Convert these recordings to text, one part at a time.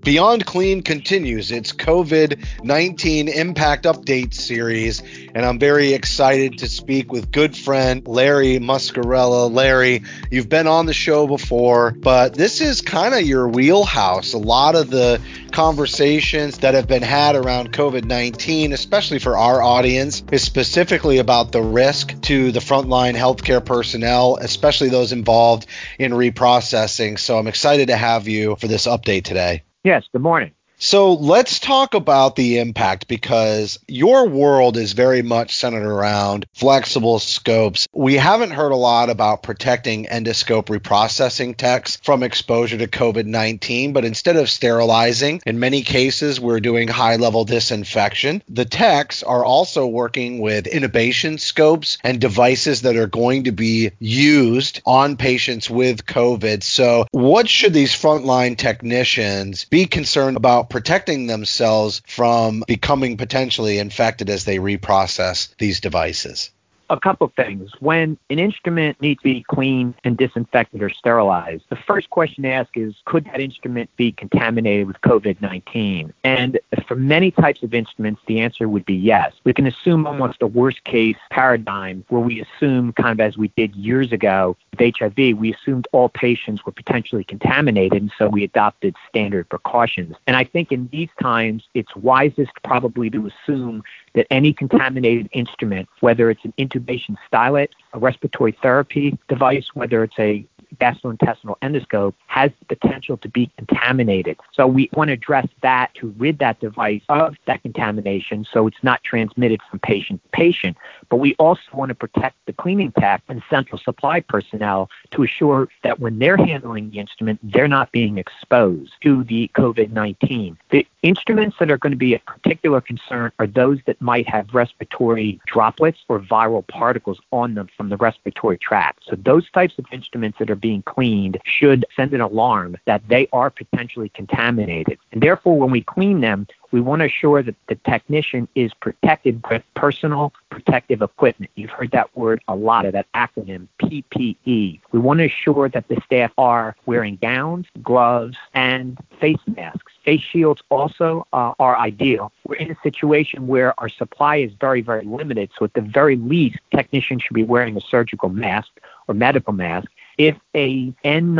Beyond Clean continues its COVID-19 Impact Update series, and I'm very excited to speak with good friend Larry Muscarella. Larry, you've been on the show before, but this is kind of your wheelhouse. A lot of the conversations that have been had around COVID-19, especially for our audience, is specifically about the risk to the frontline healthcare personnel, especially those involved in reprocessing. So I'm excited to have you for this update today. Yes, good morning. So let's talk about the impact, because your world is very much centered around flexible scopes. We haven't heard a lot about protecting endoscope reprocessing techs from exposure to COVID-19, but instead of sterilizing, in many cases, we're doing high-level disinfection. The techs are also working with intubation scopes and devices that are going to be used on patients with COVID. So what should these frontline technicians be concerned about protecting themselves from becoming potentially infected as they reprocess these devices? A couple things. When an instrument needs to be cleaned and disinfected or sterilized, the first question to ask is, could that instrument be contaminated with COVID-19? And for many types of instruments, the answer would be yes. We can assume almost a worst case paradigm where we assume, kind of as we did years ago with HIV, we assumed all patients were potentially contaminated, and so we adopted standard precautions. And I think in these times, it's wisest probably to assume that any contaminated instrument, whether it's an intubation stylet, a respiratory therapy device, whether it's a gastrointestinal endoscope, has the potential to be contaminated. So we want to address that to rid that device of that contamination so it's not transmitted from patient to patient. But we also want to protect the cleaning tech and central supply personnel to assure that when they're handling the instrument, they're not being exposed to the COVID-19. The instruments that are going to be a particular concern are those that might have respiratory droplets or viral particles on them from the respiratory tract. So those types of instruments that are being cleaned should send an alarm that they are potentially contaminated. And therefore, when we clean them, we want to assure that the technician is protected with personal protective equipment. You've heard that word a lot, of that acronym, PPE. We want to assure that the staff are wearing gowns, gloves, and face masks. Face shields also are ideal. We're in a situation where our supply is very, very limited, so at the very least, technicians should be wearing a surgical mask or medical mask. If a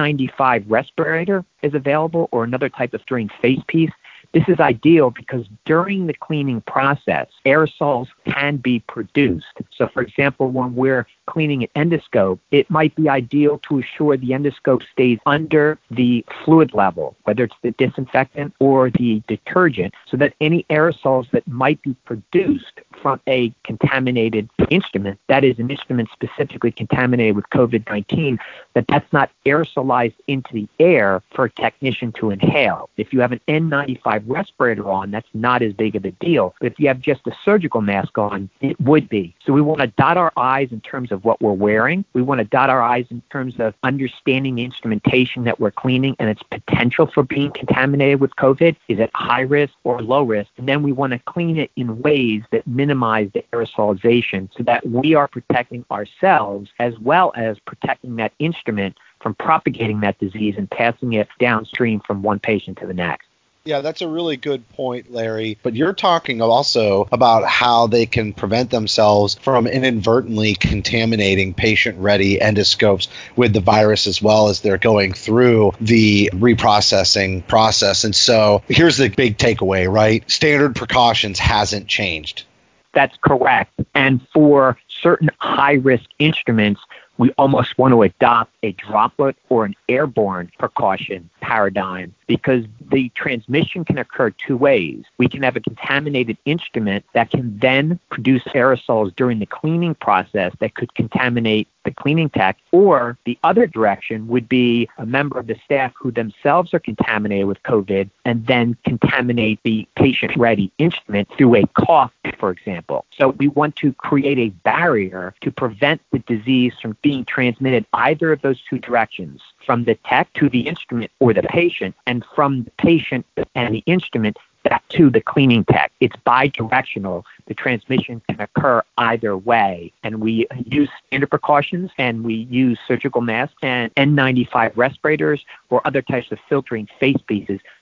N95 respirator is available or another type of steering face piece, this is ideal because during the cleaning process, aerosols can be produced. So, for example, when we're cleaning an endoscope, it might be ideal to assure the endoscope stays under the fluid level, whether it's the disinfectant or the detergent, so that any aerosols that might be produced from a contaminated instrument, that is an instrument specifically contaminated with COVID-19, that's not aerosolized into the air for a technician to inhale. If you have an N95 respirator on, that's not as big of a deal. But if you have just a surgical mask on, it would be. So we want to dot our I's in terms of what we're wearing. We want to dot our I's in terms of understanding the instrumentation that we're cleaning and its potential for being contaminated with COVID. Is it high risk or low risk? And then we want to clean it in ways that minimize the aerosolization so that we are protecting ourselves as well as protecting that instrument from propagating that disease and passing it downstream from one patient to the next. Yeah, that's a really good point, Larry. But you're talking also about how they can prevent themselves from inadvertently contaminating patient-ready endoscopes with the virus as well as they're going through the reprocessing process. And so here's the big takeaway, right? Standard precautions hasn't changed. That's correct. And for certain high-risk instruments, we almost want to adopt a droplet or an airborne precaution paradigm because the transmission can occur two ways. We can have a contaminated instrument that can then produce aerosols during the cleaning process that could contaminate the cleaning tech, or the other direction would be a member of the staff who themselves are contaminated with COVID and then contaminate the patient-ready instrument through a cough, for example. So we want to create a barrier to prevent the disease from being transmitted either of those two directions, from the tech to the instrument or the patient, and from the patient and the instrument back to the cleaning tech. It's bidirectional. The transmission can occur either way. And we use standard precautions, and we use surgical masks and N95 respirators or other types of filtering face pieces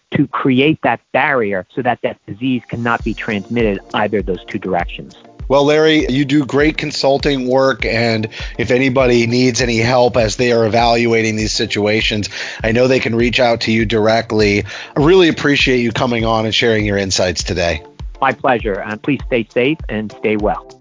to create that barrier so that that disease cannot be transmitted either of those two directions. Well, Larry, you do great consulting work, and if anybody needs any help as they are evaluating these situations, I know they can reach out to you directly. I really appreciate you coming on and sharing your insights today. My pleasure. Please stay safe and stay well.